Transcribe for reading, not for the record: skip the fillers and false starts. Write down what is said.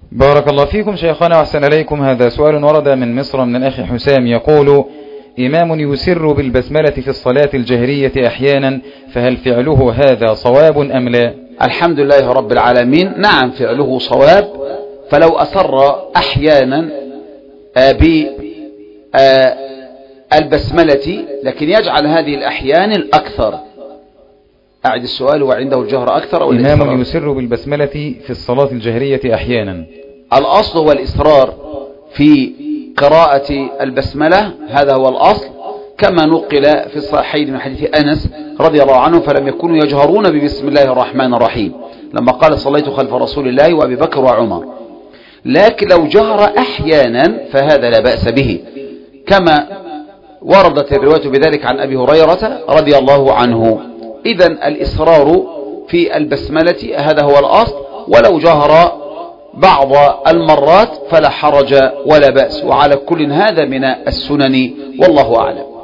بارك الله فيكم شيخنا وأحسن إليكم. هذا سؤال ورد من مصر من الأخ حسام يقول: إمام يسر بالبسملة في الصلاة الجهرية أحيانا، فهل فعله هذا صواب أم لا؟ الحمد لله رب العالمين. نعم، فعله صواب. فلو أسر أحيانا بالبسملة لكن يجعل هذه الأحيان الأكثر. أعد السؤال: وعنده الجهر أكثر أو الإسرار؟ إمام يسر بالبسملة في الصلاة الجهرية أحيانا. الأصل هو الإسرار في قراءة البسملة، هذا هو الأصل، كما نقل في الصحيحين من حديث أنس رضي الله عنه: فلم يكونوا يجهرون ببسم الله الرحمن الرحيم لما قال: صليت خلف رسول الله وأبي بكر وعمر. لكن لو جهر أحيانا فهذا لا بأس به، كما وردت الرواية بذلك عن أبي هريرة رضي الله عنه. إذن الإصرار في البسملة هذا هو الأصل، ولو جهر بعض المرات فلا حرج ولا بأس، وعلى كل هذا من السنن، والله أعلم.